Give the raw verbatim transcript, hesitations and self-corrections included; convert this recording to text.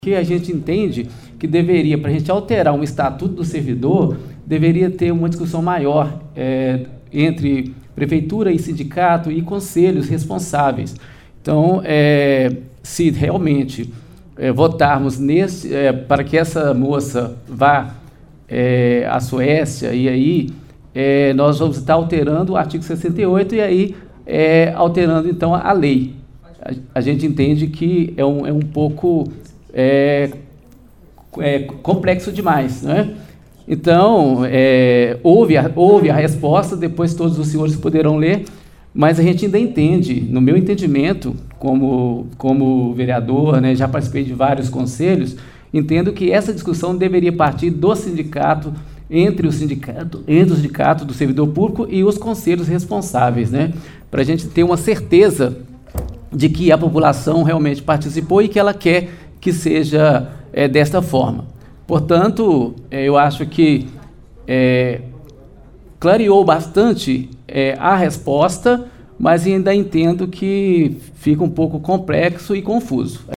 Que a gente entende que deveria, para a gente alterar um estatuto do servidor, deveria ter uma discussão maior é, entre prefeitura e sindicato e conselhos responsáveis. Então, é, se realmente é, votarmos nesse, é, para que essa moça vá é, à Suécia, e aí é, nós vamos estar alterando o artigo sessenta e oito e aí é, alterando, então, a lei. A, a gente entende que é um, é um pouco... É, é complexo demais, né? Então, é, houve, a, houve a resposta, depois todos os senhores poderão ler, mas a gente ainda entende, no meu entendimento, como, como vereador, né, já participei de vários conselhos, entendo que essa discussão deveria partir do sindicato, entre o sindicato, entre o sindicato do servidor público e os conselhos responsáveis, né, para a gente ter uma certeza de que a população realmente participou e que ela quer que seja é, desta forma. Portanto, é, eu acho que é, clareou bastante é, a resposta, mas ainda entendo que fica um pouco complexo e confuso.